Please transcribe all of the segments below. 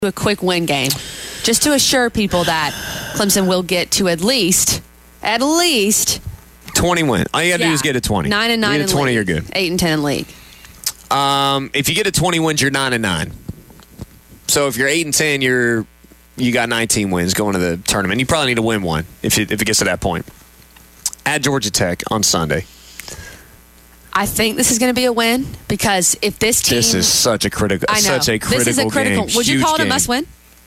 a quick win game, just to assure people that Clemson will get to at least 20 wins. All you got to do is get a 20. 9-9 you get a 20, in you're league. good. 8-10 in league. If you get a 20 wins, you're 9-9. So if you're 8-10, you got 19 wins going to the tournament. You probably need to win one if it gets to that point. At Georgia Tech on Sunday. I think this is going to be a win because if this team, this is such a critical, I know. This is a critical game. Would you call it game. a must-win?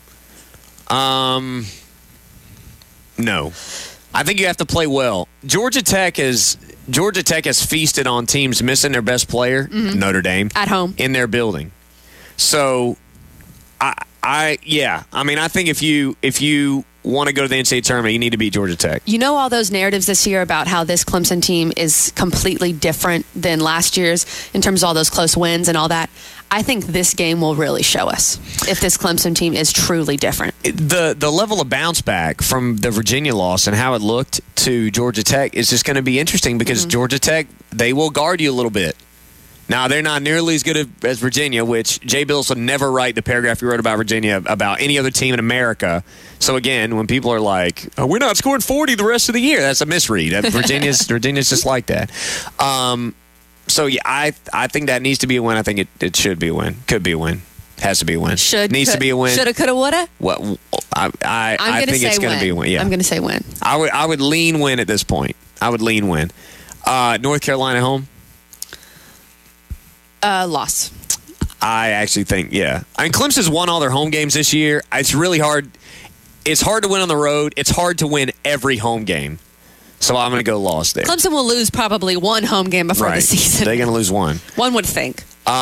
No. I think you have to play well. Georgia Tech has feasted on teams missing their best player, Notre Dame, at home in their building. So, I think if you want to go to the NCAA tournament, you need to beat Georgia Tech. You know all those narratives this year about how this Clemson team is completely different than last year's in terms of all those close wins and all that. I think this game will really show us if this Clemson team is truly different. The level of bounce back from the Virginia loss and how it looked to Georgia Tech is just going to be interesting because Georgia Tech, they will guard you a little bit. Now, they're not nearly as good as Virginia, which Jay Bills would never write the paragraph he wrote about Virginia about any other team in America. So, again, when people are like, oh, we're not scoring 40 the rest of the year, that's a misread. Virginia's just like that. So, yeah, I think that needs to be a win. I think it should be a win. Could be a win. Has to be a win. Needs to be a win. Shoulda, coulda, woulda? Well, I think it's going to be a win. Yeah. I'm going to say win. I would lean win at this point. I would lean win. North Carolina home? Loss. I actually think, yeah. I mean, Clemson's won all their home games this year. It's really hard. It's hard to win on the road. It's hard to win every home game. So I'm going to go loss there. Clemson will lose probably one home game before the season. They're going to lose one. One would think.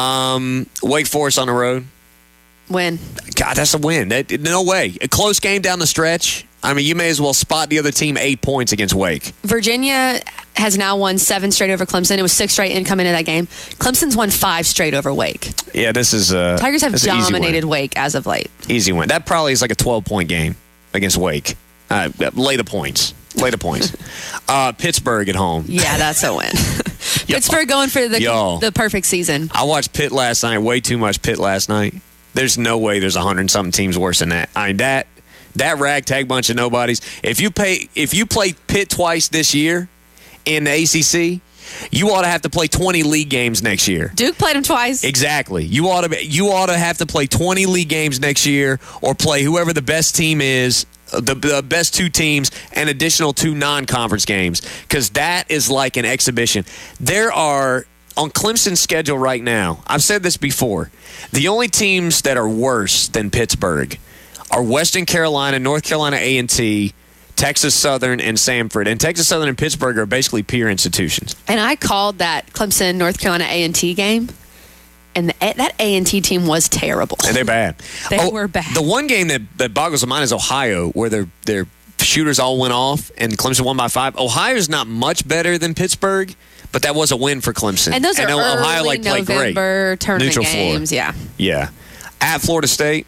Wake Forest on the road. Win. God, that's a win. No way. A close game down the stretch. I mean, you may as well spot the other team 8 points against Wake. Virginia has now won 7 straight over Clemson. It was 6 straight in coming into that game. Clemson's won 5 straight over Wake. Yeah, this is Tigers have dominated Wake as of late. Easy win. That probably is like a 12-point game against Wake. Lay the points. Pittsburgh at home. Yeah, that's a win. Pittsburgh going for the perfect season. I watched Pitt last night. Way too much Pitt last night. There's no way there's 100-something teams worse than that. I mean, that ragtag bunch of nobodies. If you play Pitt twice this year in the ACC, you ought to have to play 20 league games next year. Duke played them twice. Exactly. You ought to have to play 20 league games next year, or play whoever the best team is, the best 2 teams, and additional 2 non-conference games, because that is like an exhibition. There are, on Clemson's schedule right now, I've said this before, the only teams that are worse than Pittsburgh are Western Carolina, North Carolina A&T, Texas Southern, and Samford. And Texas Southern and Pittsburgh are basically peer institutions. And I called that Clemson North Carolina A&T game, and that A&T team was terrible. And they're bad. They were bad. The one game that boggles the mind is Ohio, where their shooters all went off, and Clemson won by 5. Ohio's not much better than Pittsburgh, but that was a win for Clemson. And those are Ohio, early November tournament Neutral games. Floor. Yeah. Yeah. At Florida State.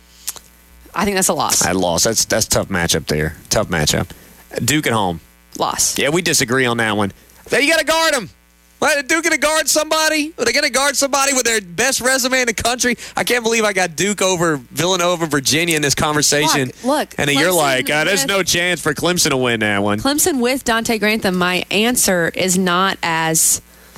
I think that's a loss. That's a tough matchup there. Tough matchup. Duke at home. Loss. Yeah, we disagree on that one. You got to guard them. What, are Duke going to guard somebody? Are they going to guard somebody with their best resume in the country? I can't believe I got Duke over Villanova, Virginia in this conversation. Look. And then you're like, there's no chance for Clemson to win that one. Clemson with Dante Grantham, my answer is not as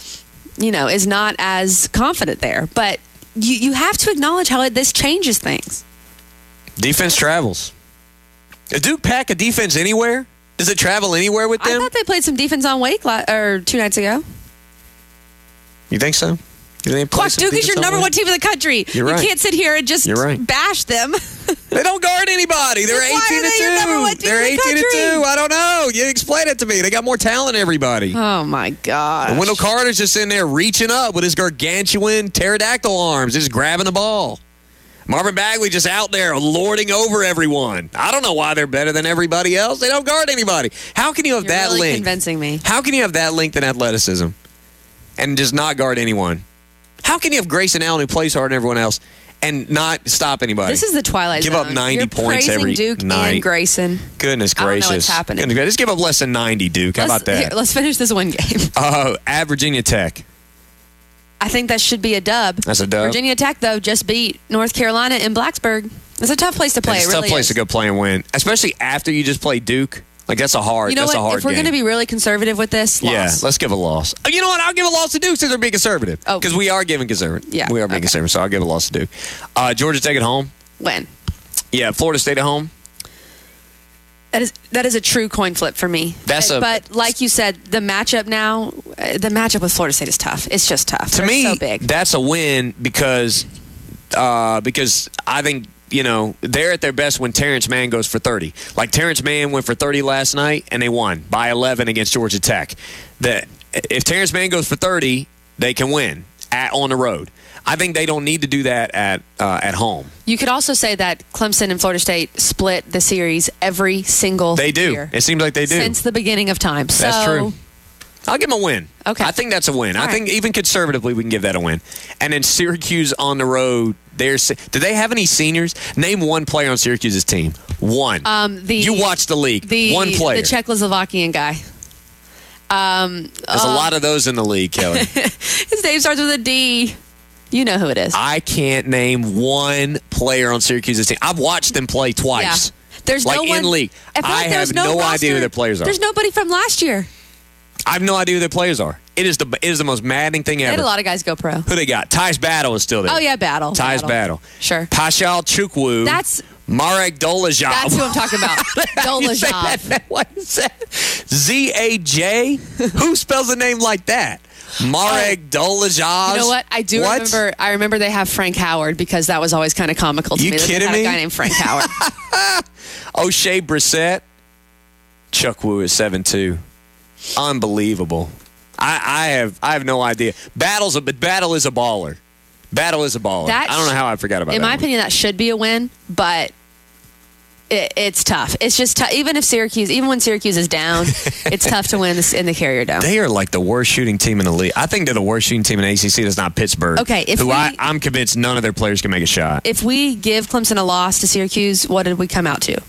confident there. But you have to acknowledge how this changes things. Defense travels. Does Duke pack a defense anywhere? Does it travel anywhere with them? I thought they played some defense on Wake 2 nights ago. You think so? Duke is your number 1 team in the country. You're right. You can't sit here and just bash them. They don't guard anybody. They're 18-2. They're 18-2. I don't know. You explain it to me. They got more talent than everybody. Oh my God. Wendell Carter's just in there reaching up with his gargantuan pterodactyl arms, just grabbing the ball. Marvin Bagley just out there lording over everyone. I don't know why they're better than everybody else. They don't guard anybody. How can you have that really link? Convincing me. How can you have that linked in athleticism and just not guard anyone? How can you have Grayson Allen who plays harder than everyone else and not stop anybody? This is the Twilight Zone. Give up 90 You're points every Duke night. And Grayson. Goodness gracious. I don't know what's happening. Just give up less than 90, Duke. How about that? Here, let's finish this one game. At Virginia Tech. I think that should be a dub. That's a dub. Virginia Tech, though, just beat North Carolina in Blacksburg. It's a tough place to play. It's a tough place to go play and win, especially after you just play Duke. Like, that's a hard game. If we're going to be really conservative with this, loss. Yeah, let's give a loss. You know what? I'll give a loss to Duke since they're being conservative. Oh. Because we are giving conservative. Yeah. We are being conservative, so I'll give a loss to Duke. Georgia Tech at home. Win. Yeah, Florida State at home. That is a true coin flip for me. But like you said, the matchup with Florida State is tough. It's just tough. To me, so big. That's a win because I think, they're at their best when Terrence Mann goes for 30. Like, Terrence Mann went for 30 last night, and they won by 11 against Georgia Tech. If Terrence Mann goes for 30, they can win on the road. I think they don't need to do that at home. You could also say that Clemson and Florida State split the series every single year. They do. It seems like they do. Since the beginning of time. That's true. I'll give them a win. Okay. I think that's a win. I think even conservatively we can give that a win. And then Syracuse on the road, do they have any seniors? Name one player on Syracuse's team. One. You watch the league. One player. The Czechoslovakian guy. There's a lot of those in the league, Kelly. His name starts with a D. You know who it is. I can't name one player on Syracuse's team. I've watched them play twice. Yeah. There's no one in league. I have no idea who their players are. There's nobody from last year. I have no idea who their players are. It is the most maddening thing ever. They had a lot of guys go pro. Who they got? Tyus Battle is still there. Oh, yeah, Battle. Tyus Battle. Sure. Pashal Chukwu. That's Marek Dolezhov. That's who I'm talking about. Dolezhov. What is that? Z-A-J? Who spells a name like that? Marek Dolezhov. You know what? I do remember. I remember they have Frank Howard because that was always kind of comical to me. You kidding me? A guy named Frank Howard. O'Shea Brissett. Chukwu is 7'2". Unbelievable. I have no idea. Battle is a baller. Battle is a baller. I don't know how I forgot about that. In my opinion, that should be a win, but it's tough. It's just tough. Even when Syracuse is down, it's tough to win in the Carrier Dome. They are like the worst shooting team in the league. I think they're the worst shooting team in the ACC. That's not Pittsburgh. Okay, I'm convinced none of their players can make a shot. If we give Clemson a loss to Syracuse, what did we come out to?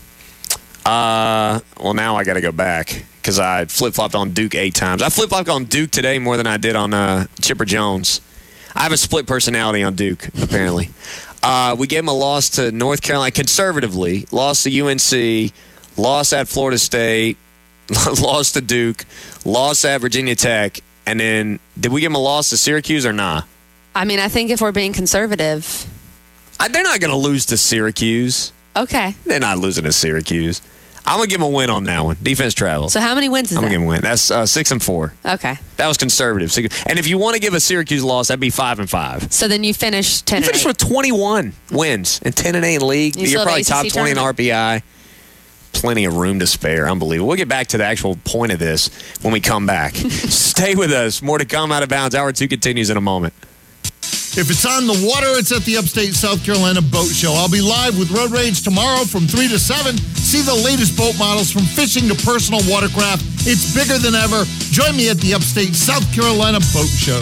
Well, now I got to go back because I flip-flopped on Duke 8 times. I flip-flopped on Duke today more than I did on Chipper Jones. I have a split personality on Duke, apparently. We gave them a loss to North Carolina conservatively, lost to UNC, lost at Florida State, lost to Duke, lost at Virginia Tech, and then did we give them a loss to Syracuse or not? I mean, I think if we're being conservative. They're not going to lose to Syracuse. Okay. They're not losing to Syracuse. I'm going to give them a win on that one. Defense travels. So how many wins is that? I'm going to give them a win. That's 6-4. Okay. That was conservative. And if you want to give a Syracuse loss, that'd be 5-5. So then you finish 10-8. You finish with 21 wins and 10-8 in league. You're probably top 20 in RPI. Plenty of room to spare. Unbelievable. We'll get back to the actual point of this when we come back. Stay with us. More to come. Out of Bounds. Hour 2 continues in a moment. If it's on the water, it's at the Upstate South Carolina Boat Show. I'll be live with Road Rage tomorrow from 3 to 7. See the latest boat models from fishing to personal watercraft. It's bigger than ever. Join me at the Upstate South Carolina Boat Show.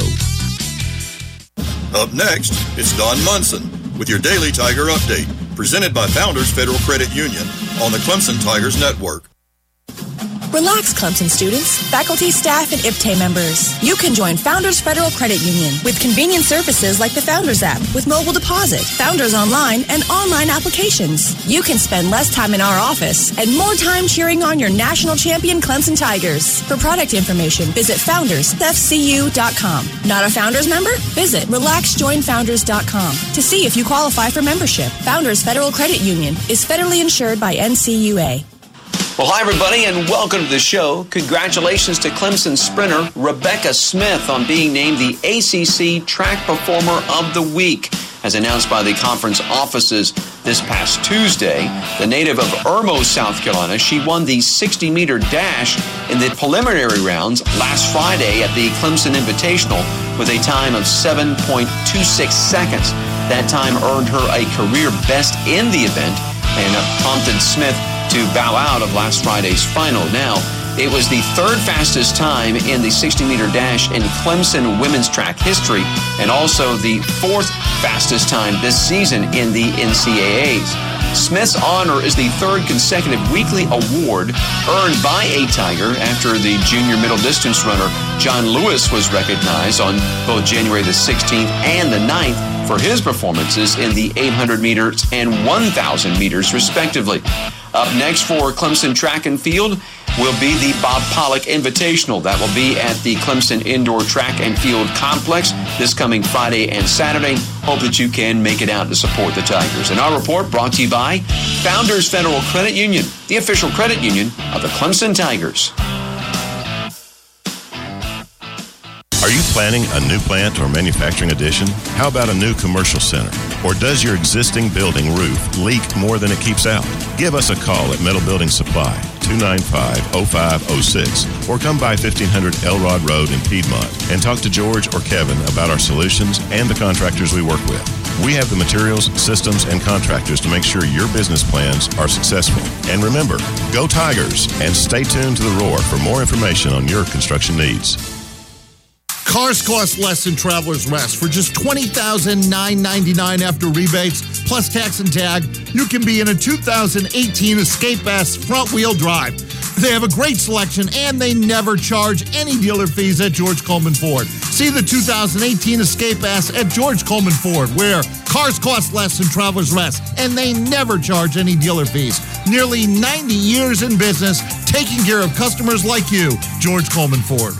Up next, it's Don Munson with your Daily Tiger Update, presented by Founders Federal Credit Union on the Clemson Tigers Network. Relax, Clemson students, faculty, staff, and IPTAY members. You can join Founders Federal Credit Union with convenient services like the Founders app with mobile deposit, Founders Online, and online applications. You can spend less time in our office and more time cheering on your national champion Clemson Tigers. For product information, visit foundersfcu.com. Not a Founders member? Visit relaxjoinfounders.com to see if you qualify for membership. Founders Federal Credit Union is federally insured by NCUA. Well, hi, everybody, and welcome to the show. Congratulations to Clemson sprinter Rebecca Smith on being named the ACC Track Performer of the Week. As announced by the conference offices this past Tuesday, the native of Irmo, South Carolina, she won the 60-meter dash in the preliminary rounds last Friday at the Clemson Invitational with a time of 7.26 seconds. That time earned her a career best in the event and prompted Smith to bow out of last Friday's final. Now, it was the third fastest time in the 60-meter dash in Clemson women's track history and also the fourth fastest time this season in the NCAAs. Smith's honor is the third consecutive weekly award earned by a Tiger after the junior middle distance runner John Lewis was recognized on both January the 16th and the 9th for his performances in the 800 meters and 1,000 meters, respectively. Up next for Clemson Track and Field will be the Bob Pollock Invitational. That will be at the Clemson Indoor Track and Field Complex this coming Friday and Saturday. Hope that you can make it out to support the Tigers. And our report brought to you by Founders Federal Credit Union, the official credit union of the Clemson Tigers. Are you planning a new plant or manufacturing addition? How about a new commercial center? Or does your existing building roof leak more than it keeps out? Give us a call at Metal Building Supply, 295-0506, or come by 1500 Elrod Road in Piedmont and talk to George or Kevin about our solutions and the contractors we work with. We have the materials, systems, and contractors to make sure your business plans are successful. And remember, go Tigers, and stay tuned to The Roar for more information on your construction needs. Cars cost less than Travelers Rest. For just $20,999 after rebates, plus tax and tag, you can be in a 2018 Escape S front-wheel drive. They have a great selection, and they never charge any dealer fees at George Coleman Ford. See the 2018 Escape S at George Coleman Ford, where cars cost less than Travelers Rest, and they never charge any dealer fees. Nearly 90 years in business, taking care of customers like you. George Coleman Ford.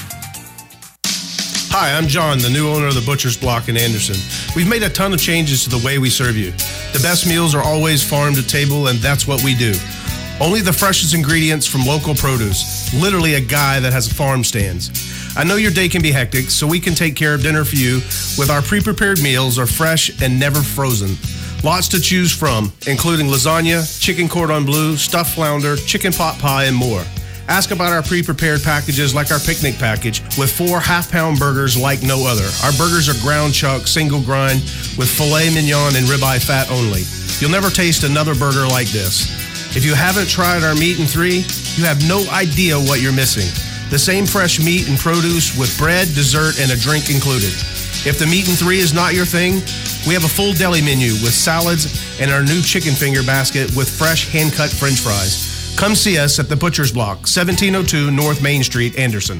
Hi, I'm John, the new owner of the Butcher's Block in Anderson. We've made a ton of changes to the way we serve you. The best meals are always farm to table, and that's what we do. Only the freshest ingredients from local produce. Literally a guy that has farm stands. I know your day can be hectic, so we can take care of dinner for you with our pre-prepared meals are fresh and never frozen. Lots to choose from, including lasagna, chicken cordon bleu, stuffed flounder, chicken pot pie, and more. Ask about our pre-prepared packages like our picnic package with 4 half-pound burgers like no other. Our burgers are ground chuck, single grind, with filet mignon and ribeye fat only. You'll never taste another burger like this. If you haven't tried our Meat and 3, you have no idea what you're missing. The same fresh meat and produce with bread, dessert, and a drink included. If the Meat and 3 is not your thing, we have a full deli menu with salads and our new chicken finger basket with fresh hand-cut French fries. Come see us at the Butcher's Block, 1702 North Main Street, Anderson.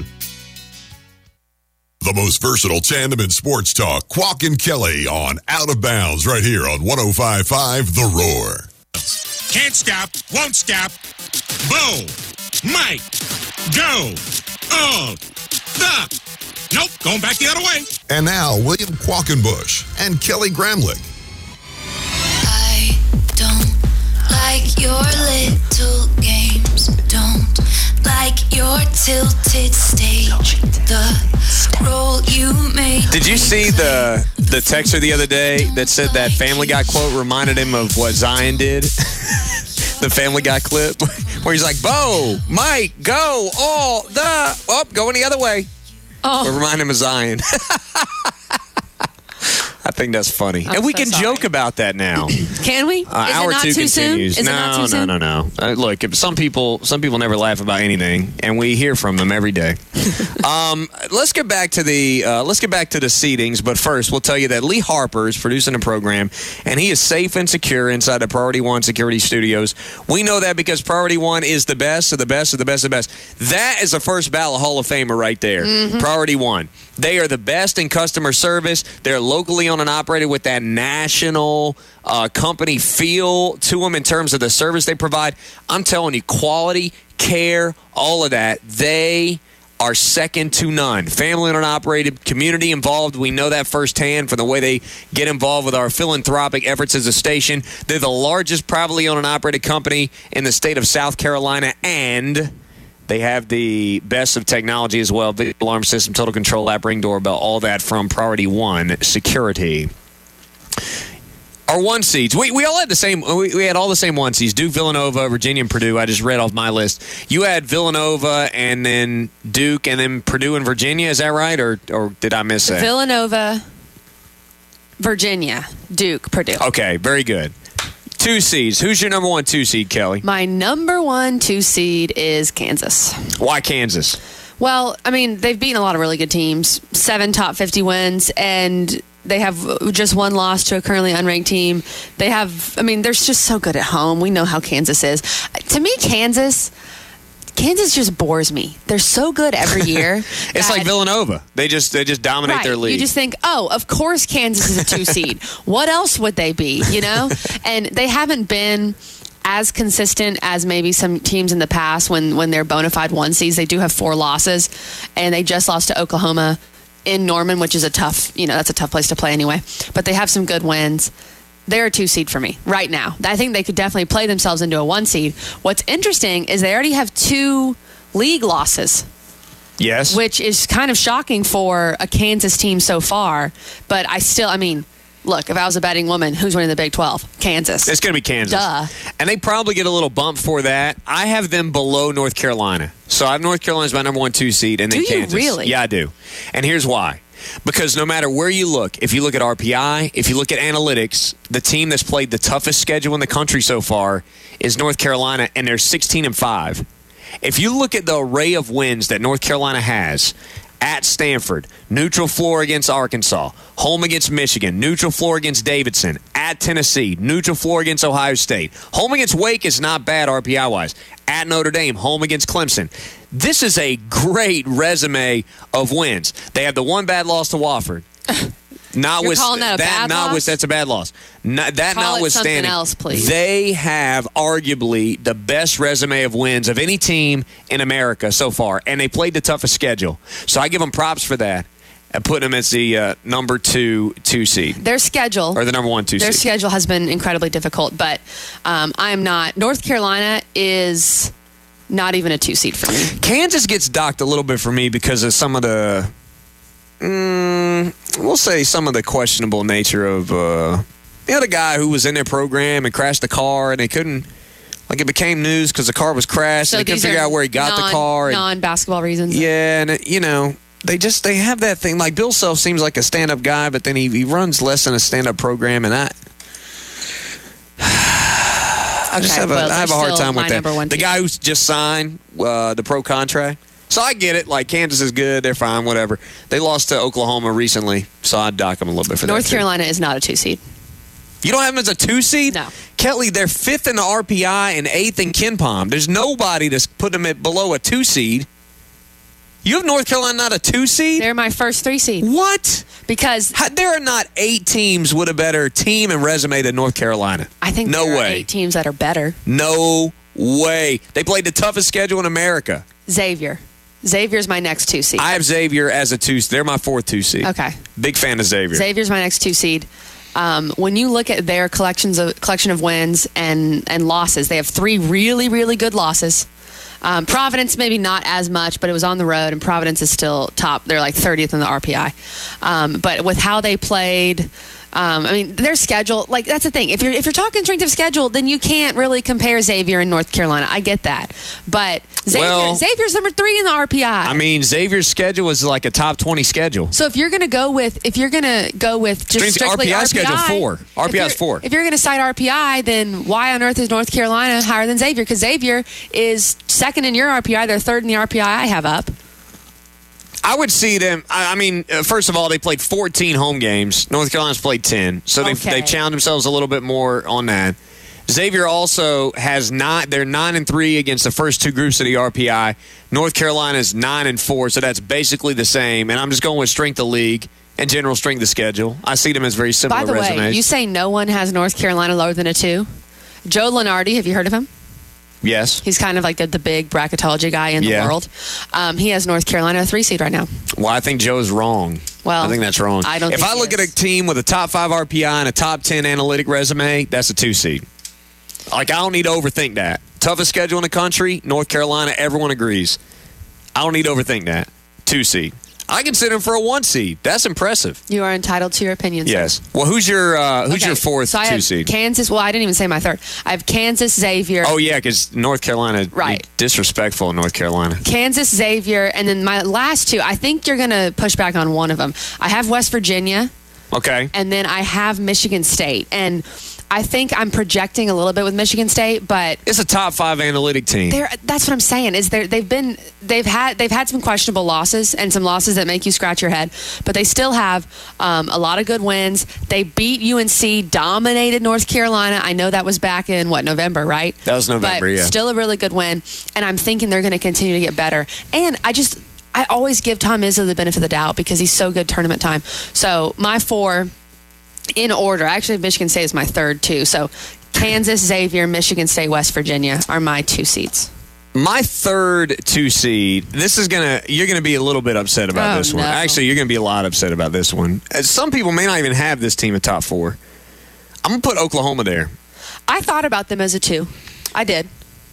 The most versatile tandem in sports talk, Quack and Kelly on Out of Bounds right here on 105.5 The Roar. Can't stop, won't stop. Bo, Mike, go, the. Nope, going back the other way. And now, William Quackenbush and Kelly Gramlich. I don't like your little games, don't like your tilted stage, the role you made. Did you see the texter the other day that said that Family Guy quote reminded him of what Zion did? The Family Guy clip where he's like, Bo, Mike, go, going the other way. Oh. Remind him of Zion. I think that's funny. And we can joke about that now. Can we? Is hour it not 2 too continues. soon? Is it not too soon? No. Look, some people never laugh about anything, and we hear from them every day. Let's get back to the seedings, but first we'll tell you that Lee Harper is producing a program, and he is safe and secure inside the Priority One Security Studios. We know that because Priority One is the best of the best of the best of the best. That is a first ballot Hall of Famer right there. Mm-hmm. Priority One. They are the best in customer service. They're locally owned and operated with that national company feel to them in terms of the service they provide. I'm telling you, quality, care, all of that, they are second to none. Family owned and operated, community involved. We know that firsthand from the way they get involved with our philanthropic efforts as a station. They're the largest privately owned and operated company in the state of South Carolina, and they have the best of technology as well. Video alarm system, total control app, Ring doorbell, all that from Priority One Security. Our one seeds, we all had the same. We had all the same one seeds: Duke, Villanova, Virginia, and Purdue. I just read off my list. You had Villanova, and then Duke, and then Purdue and Virginia. Is that right, or did I miss that? Villanova, Virginia, Duke, Purdue. Okay, very good. 2 seeds. Who's your number 1 2 seed, Kelly? My number 1 2 seed is Kansas. Why Kansas? Well, I mean, they've beaten a lot of really good teams, 7 top 50 wins, and They have just one loss to a currently unranked team. They're just so good at home. We know how Kansas is. To me, Kansas just bores me. They're so good every year. It's like Villanova. They just dominate their league. You just think, oh, of course Kansas is a 2 seed. What else would they be, And they haven't been as consistent as maybe some teams in the past when they're bona fide 1 seeds. They do have 4 losses, and they just lost to Oklahoma in Norman, which is that's a tough place to play anyway. But they have some good wins. They're a 2 seed for me right now. I think they could definitely play themselves into a 1 seed. What's interesting is they already have 2 league losses. Yes. Which is kind of shocking for a Kansas team so far. But look, if I was a betting woman, who's winning the Big 12? Kansas. It's going to be Kansas. Duh. And they probably get a little bump for that. I have them below North Carolina. So I have North Carolina as my number 1, 2 seed, and then Kansas. Do you really? Yeah, I do. And here's why. Because no matter where you look, if you look at RPI, if you look at analytics, the team that's played the toughest schedule in the country so far is North Carolina, and they're 16-5. If you look at the array of wins that North Carolina has, at Stanford, neutral floor against Arkansas, home against Michigan, neutral floor against Davidson, at Tennessee, neutral floor against Ohio State, home against Wake is not bad RPI-wise, at Notre Dame, home against Clemson. This is a great resume of wins. They have the 1 bad loss to Wofford. You're calling that a bad loss? That's a bad loss. Notwithstanding, something else, please. They have arguably the best resume of wins of any team in America so far, and they played the toughest schedule. So I give them props for that. I put them as the number 2 seed. Their schedule. Or the number 1, 2 seed. Their schedule has been incredibly difficult, but I am not. North Carolina is not even a 2 seed for me. Kansas gets docked a little bit for me because of some of the, we'll say some of the questionable nature of, the guy who was in their program and crashed the car, and they couldn't, it became news because the car was crashed, and they couldn't figure out where he got the car. Non-basketball reasons. Yeah, and, they have that thing. Like, Bill Self seems like a stand-up guy, but then he runs less than a stand-up program, and I have a hard time with that. The guy who's just signed the pro contract. So I get it. Like, Kansas is good. They're fine, whatever. They lost to Oklahoma recently, so I'd dock them a little bit for that. North Carolina is not a 2 seed. You don't have them as a 2 seed? No. Kelly, they're 5th in the RPI and 8th in KenPom. There's nobody that's put them at below a 2 seed. You have North Carolina not a 2 seed? They're my first 3 seed. What? Because there are not 8 teams with a better team and resume than North Carolina. I think there are 8 teams that are better. No way. They played the toughest schedule in America. Xavier's my next 2 seed. I have Xavier as a 2 seed. They're my 4th 2 seed. Okay. Big fan of Xavier. Xavier's my next 2 seed. When you look at their collection of wins and losses, they have 3 really, really good losses. Providence, maybe not as much, but it was on the road, and Providence is still top. They're like 30th in the RPI. But with how they played, their schedule, that's the thing. If you're talking strength of schedule, then you can't really compare Xavier and North Carolina. I get that. But Xavier's number 3 in the RPI. Xavier's schedule is like a top 20 schedule. So if you're going to go with just strictly RPI schedule 4. RPI is 4. If you're going to cite RPI, then why on earth is North Carolina higher than Xavier? Because Xavier is 2nd in your RPI. They're 3rd in the RPI I have up. I would see them. First of all, they played 14 home games. North Carolina's played 10, so they've challenged themselves a little bit more on that. Xavier also has they're 9-3 against the first 2 groups of the RPI. North Carolina's 9-4, so that's basically the same. And I'm just going with strength of league and general strength of schedule. I see them as very similar resumes. By the way, you say no one has North Carolina lower than a 2. Joe Lunardi, have you heard of him? Yes. He's kind of like the big bracketology guy in the world. He has North Carolina a 3 seed right now. Well, I think Joe's wrong. Well, I think that's wrong. If I look at a team with a top 5 RPI and a top 10 analytic resume, that's a 2 seed. I don't need to overthink that. Toughest schedule in the country, North Carolina, everyone agrees. I don't need to overthink that. 2 seed. I consider him for a 1 seed. That's impressive. You are entitled to your opinion. Yes. Well, who's your 4th 2 seed? Kansas. Well, I didn't even say my 3rd. I have Kansas, Xavier. Oh yeah, because North Carolina. Right. Disrespectful in North Carolina. Kansas, Xavier, and then my last 2. I think you're going to push back on one of them. I have West Virginia. Okay. And then I have Michigan State. And I think I'm projecting a little bit with Michigan State, but it's a top 5 analytic team. That's what I'm saying. They've had some questionable losses and some losses that make you scratch your head, but they still have a lot of good wins. They beat UNC, dominated North Carolina. I know that was back in November, right? That was November, but yeah. Still a really good win, and I'm thinking they're going to continue to get better. And I always give Tom Izzo the benefit of the doubt because he's so good tournament time. So my 4 in order, actually Michigan State is my 3rd too. So Kansas, Xavier, Michigan State, West Virginia are my 2 seeds. My 3rd 2 seed, you're going to be a little bit upset about this one. No. Actually, you're going to be a lot upset about this one. Some people may not even have this team in top 4. I'm going to put Oklahoma there. I thought about them as a 2. I did.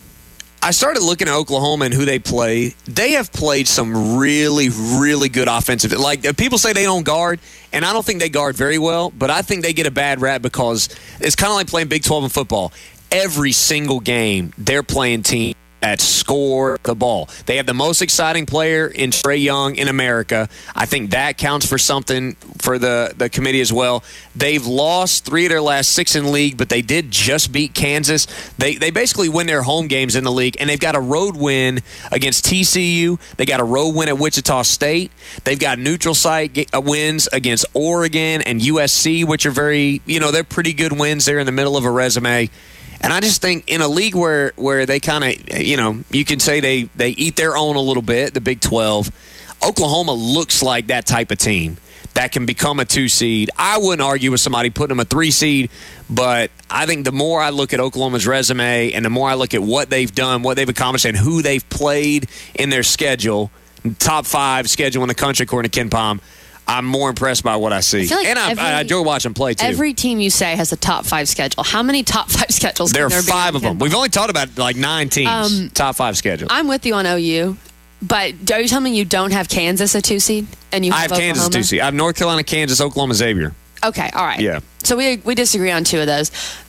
I started looking at Oklahoma and who they play. They have played some really, really good offensive. Like, people say they don't guard, and I don't think they guard very well, but I think they get a bad rap because it's kind of like playing Big 12 in football. Every single game, they're playing team that score the ball. They have the most exciting player in Trae Young in America. I think that counts for something for the committee as well. They've lost 3 of their last 6 in league, but they did just beat Kansas. They basically win their home games in the league, and they've got a road win against TCU. They got a road win at Wichita State. They've got neutral site wins against Oregon and USC, which are they're pretty good wins there in the middle of a resume. And I just think in a league where they kind of, you can say they eat their own a little bit, the Big 12, Oklahoma looks like that type of team that can become a 2 seed. I wouldn't argue with somebody putting them a 3 seed, but I think the more I look at Oklahoma's resume and the more I look at what they've done, what they've accomplished, and who they've played in their schedule, top 5 schedule in the country according to Ken Pom, I'm more impressed by what I see. I enjoy watching play, too. Every team you say has a top 5 schedule. How many top 5 schedules there can there are be? 5 of them. We've only talked about like 9 teams, top 5 schedules. I'm with you on OU, but are you telling me you don't have Kansas a 2 seed? And you have I have Kansas 2 seed. I have North Carolina, Kansas, Oklahoma, Xavier. Okay, all right. Yeah. So we disagree on 2 of those.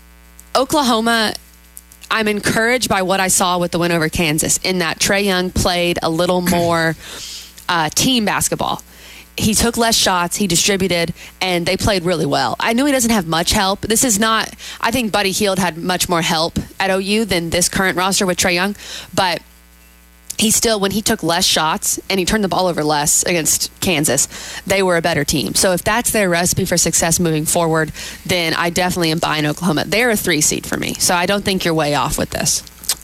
Oklahoma, I'm encouraged by what I saw with the win over Kansas in that Trae Young played a little more team basketball. He took less shots, he distributed, and they played really well. I know he doesn't have much help. This is not, I think Buddy Hield had much more help at OU than this current roster with Trae Young, but he still, when he took less shots and he turned the ball over less against Kansas, they were a better team. So if that's their recipe for success moving forward, then I definitely am buying Oklahoma. They're a 3 seed for me, so I don't think you're way off with this.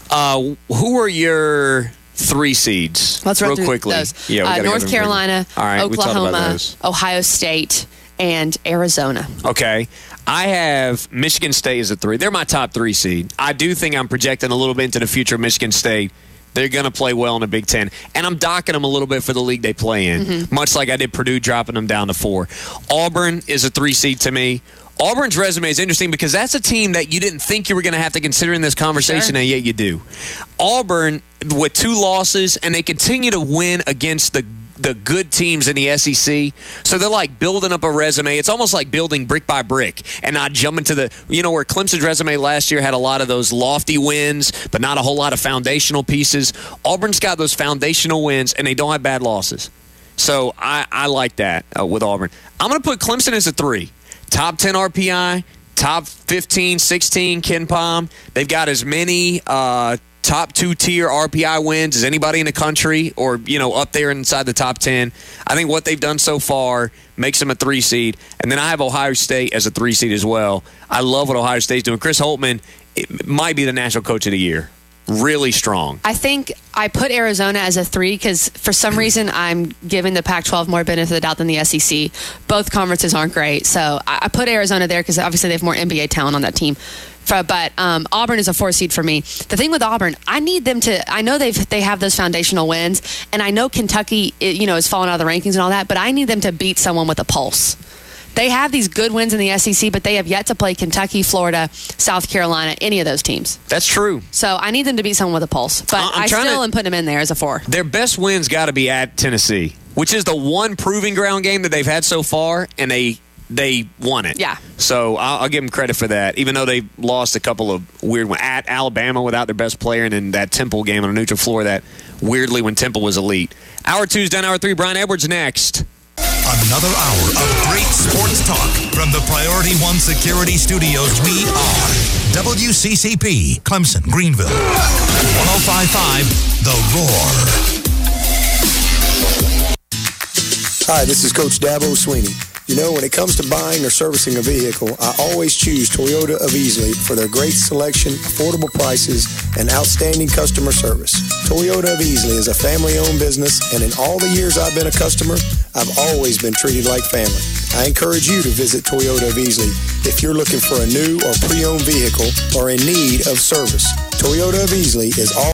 Who are your 3 seeds? Let's run real through quickly. Those. Yeah, North Carolina, all right, Oklahoma, Ohio State, and Arizona. Okay. I have Michigan State as a 3. They're my top 3 seed. I do think I'm projecting a little bit into the future of Michigan State. They're going to play well in the Big Ten. And I'm docking them a little bit for the league they play in, much like I did Purdue dropping them down to 4. Auburn is a 3 seed to me. Auburn's resume is interesting because that's a team that you didn't think you were going to have to consider in this conversation, and yet you do. Auburn, with 2 losses, and they continue to win against the good teams in the SEC. So they're like building up a resume. It's almost like building brick by brick and not jumping to the, where Clemson's resume last year had a lot of those lofty wins, but not a whole lot of foundational pieces. Auburn's got those foundational wins, and they don't have bad losses. So I like that with Auburn. I'm going to put Clemson as a 3. Top 10 RPI, top 15, 16 Ken Pom. They've got as many top 2-tier RPI wins as anybody in the country, or up there inside the top 10. I think what they've done so far makes them a 3 seed. And then I have Ohio State as a 3 seed as well. I love what Ohio State's doing. Chris Holtmann might be the national coach of the year. Really strong. I think I put Arizona as a 3 because for some reason I'm giving the Pac-12 more benefit of the doubt than the SEC. Both conferences aren't great, so I put Arizona there because obviously they have more NBA talent on that team. But Auburn is a 4 seed for me. The thing with Auburn, I need them to. I know they have those foundational wins, and I know Kentucky, is falling out of the rankings and all that. But I need them to beat someone with a pulse. They have these good wins in the SEC, but they have yet to play Kentucky, Florida, South Carolina, any of those teams. That's true. So I need them to beat someone with a pulse. But I still am putting them in there as a 4. Their best wins got to be at Tennessee, which is the one proving ground game that they've had so far, and they won it. Yeah. So I'll give them credit for that, even though they lost a couple of weird ones. At Alabama without their best player, and then that Temple game on a neutral floor that weirdly when Temple was elite. Hour 2's done. Hour 3, Brian Edwards next. On another hour of great sports talk from the Priority One Security Studios. We are WCCP, Clemson, Greenville. 105.5, The Roar. Hi, this is Coach Dabo Sweeney. You know, when it comes to buying or servicing a vehicle, I always choose Toyota of Easley for their great selection, affordable prices, and outstanding customer service. Toyota of Easley is a family-owned business, and in all the years I've been a customer, I've always been treated like family. I encourage you to visit Toyota of Easley if you're looking for a new or pre-owned vehicle or in need of service. Toyota of Easley is all